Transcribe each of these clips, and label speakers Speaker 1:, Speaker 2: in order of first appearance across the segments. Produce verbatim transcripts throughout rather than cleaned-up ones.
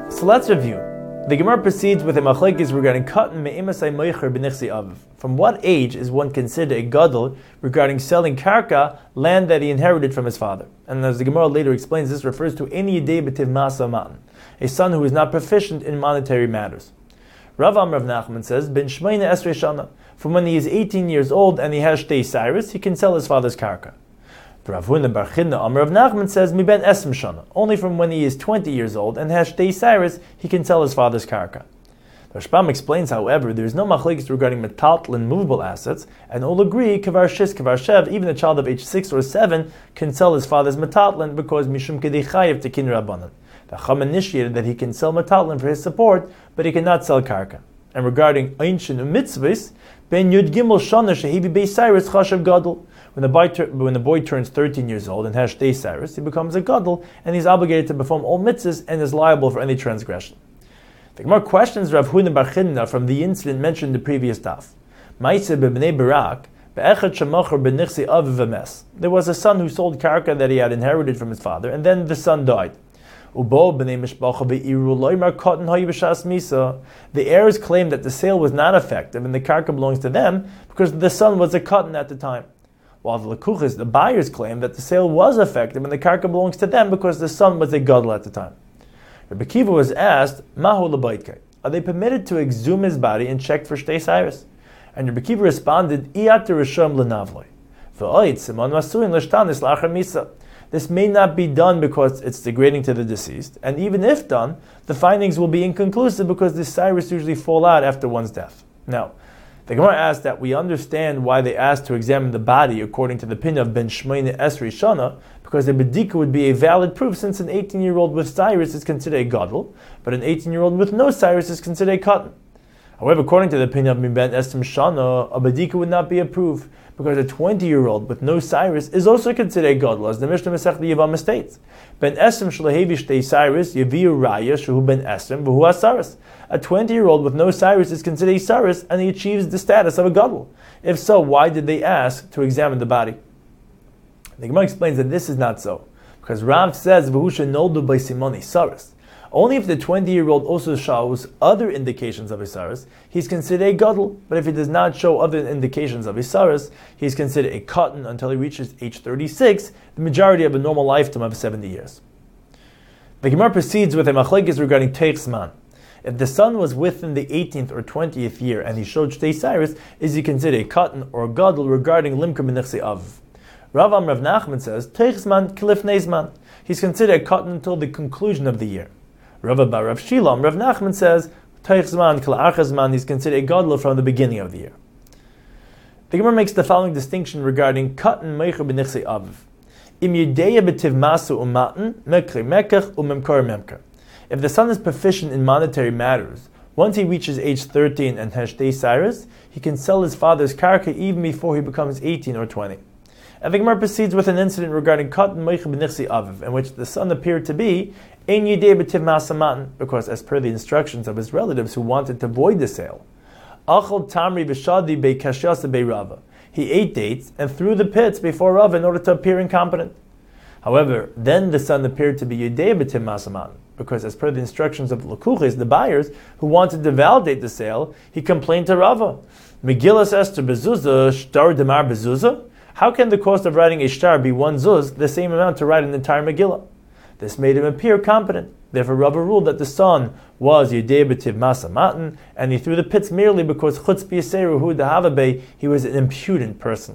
Speaker 1: So let's review. The Gemara proceeds with a machlekes regarding katan me'imasai moicher b'nichsi aviv. From what age is one considered a gadol regarding selling karka, land that he inherited from his father? And as the Gemara later explains, this refers to any yedei b'tiv masa matan, a son who is not proficient in monetary matters. Rav Amr of Nachman says, Ben shmeina esrei shana. From when he is eighteen years old and he has shtei cyrus, he can sell his father's karka. Rav Huna bar Chidna Amr of Nachman says, Mi ben esem shana. Only from when he is twenty years old and has shtei cyrus, he can sell his father's karka. The Rashbam explains, however, there is no machlekes regarding metaltlin movable assets, and all agree, kavar shis, kavar shev, even a child of age six or seven can sell his father's metaltlin because mishum kedei chayev tekin rabbanan. The Chum initiated that he can sell metaltlin for his support, but he cannot sell karka. And regarding einshin u'mitzvahs, ben yud gimel shana shehibi bei cyrus chashav gadol. When the, boy tur- when the boy turns thirteen years old and has shtei cyrus, he becomes a gadol, and he's obligated to perform all mitzvahs and is liable for any transgression. The Gemara questions Rav Huna bar Chidna from the incident mentioned in the previous daf. Ma'aseh b'bnei Barak, be'echad shemachar b'nichsi aviv v'mes. There was a son who sold karka that he had inherited from his father, and then the son died. Ubo b'nei mishpacha ve'iru loymar katan hayu b'shas misa. The heirs claimed that the sale was not effective and the karka belongs to them because the son was a katan at the time. While the lekuchas, the buyers, claim that the sale was effective and the karka belongs to them because the son was a gadol at the time. Rabbi Kiva was asked, Mahu l'baytkei, are they permitted to exhume his body and check for shtei cyrus? And Rabbi Kiva responded, Iyat rishom l'navloi, v'oit simon masuin l'shtanis l'achar misa. This may not be done because it's degrading to the deceased, and even if done, the findings will be inconclusive because the cyrus usually fall out after one's death. Now, the Gemara asks that we understand why they asked to examine the body according to the opinion of Ben Shmeina Esrei Shana, because a bedika would be a valid proof since an eighteen-year-old with cyrus is considered a gadol, but an eighteen-year-old with no cyrus is considered a katan. However, according to the opinion of Ben Esrei Shana, a bedika would not be a proof, because a twenty-year-old with no cyrus is also considered a gadol, as the Mishnah Masechta Yevamah states. Ben Esrem shlehevi shtei cyrus yeviu raya shehu ben Esrem v'hu asaris. A twenty-year-old with no cyrus is considered a cyrus, and he achieves the status of a gadol. If so, why did they ask to examine the body? The Gemara explains that this is not so, because Rav says v'hu shenoldu by simoni cyrus. Only if the twenty-year-old also shows other indications of Isaris, he's considered a gadol. But if he does not show other indications of Isaris, he's considered a katan until he reaches age thirty-six, the majority of a normal lifetime of seventy years. The Gemara proceeds with a machlekes regarding teichsman. If the son was within the eighteenth or twentieth year and he showed shtei cyrus, is he considered a katan or a gadol regarding limka b'nichsi av? Rav Amr of Nachman says, teichsman kilif neizman. He's considered a katan until the conclusion of the year. Rav bar Rav Shilam, Rav Nachman says, Teichzman kil achazman, he's considered a gadol from the beginning of the year. The Gemara makes the following distinction regarding katan meicher b'nichsei aviv. Im yedeya b'tiv masu u'matan, mekri mekach u'memkor memker. If the son is proficient in monetary matters, once he reaches age thirteen and has shtei cyrus, he can sell his father's karka even before he becomes eighteen or twenty. And the Gemara proceeds with an incident regarding katan meicher b'nichsei aviv, in which the son appeared to be ein yidei b'tiv masamatan, because as per the instructions of his relatives who wanted to void the sale, achal tamri v'shadi be'kashyasa be'rava. He ate dates and threw the pits before Rava in order to appear incompetent. However, then the son appeared to be yidei b'tiv masamatan, because as per the instructions of lekuches, the buyers who wanted to validate the sale, he complained to Rava. Megillas Esther bezuzah shtar demar bezuzah. How can the cost of writing a shtar be one zuz, the same amount to write an entire Megillah? This made him appear competent. Therefore, Rava ruled that the son was Yedei b'tiv masa matan, and he threw the pits merely because chutz b'yaseru hu dehavabe, he was an impudent person.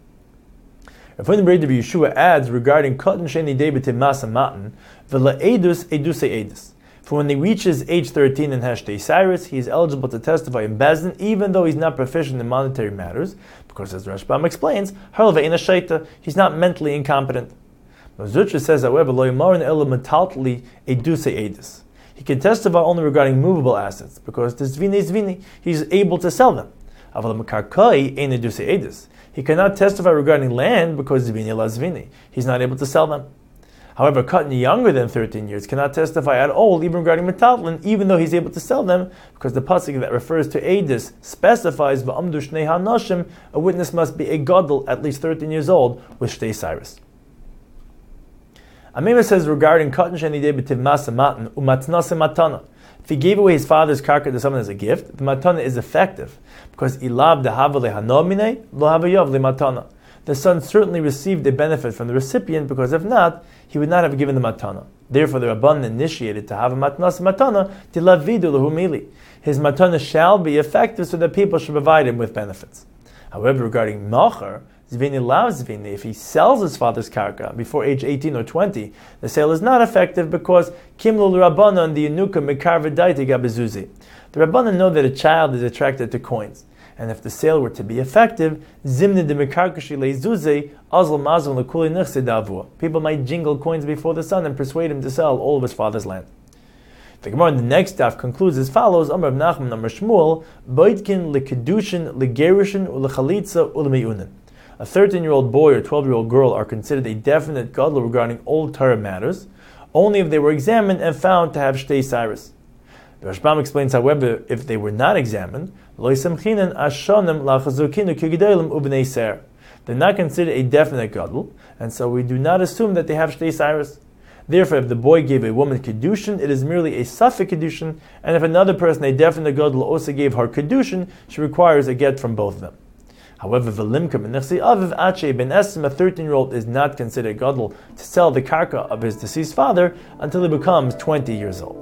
Speaker 1: Rav Huna bar Yeshua adds regarding katan shein yedei b'tiv masa matan, v'la edus edusei edus. For when he reaches age thirteen and has shtei cyrus, he is eligible to testify in Bezdin, even though he's not proficient in monetary matters, because as Rashbam explains, harl ve'ena shaita, he's not mentally incompetent. Zutra says, however, lo yamarin ela metaltli edusei edus. He can testify only regarding movable assets, because the zvini zvini, he's able to sell them. Aval mekarkai ein edusei edus. He cannot testify regarding land because zvini la zvini. He's not able to sell them. However, katan younger than thirteen years cannot testify at all, even regarding metaltlin, even though he's able to sell them, because the pasuk that refers to edus specifies v'amdu shnei hanoshim, a witness must be a gadol at least thirteen years old with shtei cyrus. Amima says regarding katan shenidei b'tiv masa matan umatnase matana. If he gave away his father's karka to someone as a gift, the matana is effective because ilav dehava lehanomine lo havayav lematana. The son certainly received a benefit from the recipient because if not, he would not have given the matana. Therefore, the Rabban initiated to have a matnas matana to lavidu lahumili. His matana shall be effective so that people should provide him with benefits. However, regarding machar, zvini lav zvini, if he sells his father's karka before age eighteen or twenty, the sale is not effective because kimlul rabbanon the yenuka mekar v'daiti gabezuzi. The Rabbanan know that a child is attracted to coins. And if the sale were to be effective, zimni de mekarkashi leizuze azal mazal lekuli nechse davua. People might jingle coins before the son and persuade him to sell all of his father's land. The Gemara in the next daf concludes as follows: Amar Rav Nachman, Amar Shmuel, boitkin lekedushin legerushin ulechalitza ulemeunin. A thirteen-year-old boy or twelve-year-old girl are considered a definite gadol regarding old Torah matters, only if they were examined and found to have shtei cyrus. The Rashbam explains, however, if they were not examined, they're not considered a definite gadol, and so we do not assume that they have shtei cyrus. Therefore, if the boy gave a woman kedushin, it is merely a suffix kedushin, and if another person, a definite gadol, also gave her kedushin, she requires a get from both of them. However, v'limka b'nechsi aviv ache ben esem, a thirteen-year-old is not considered gadol to sell the karka of his deceased father until he becomes twenty years old.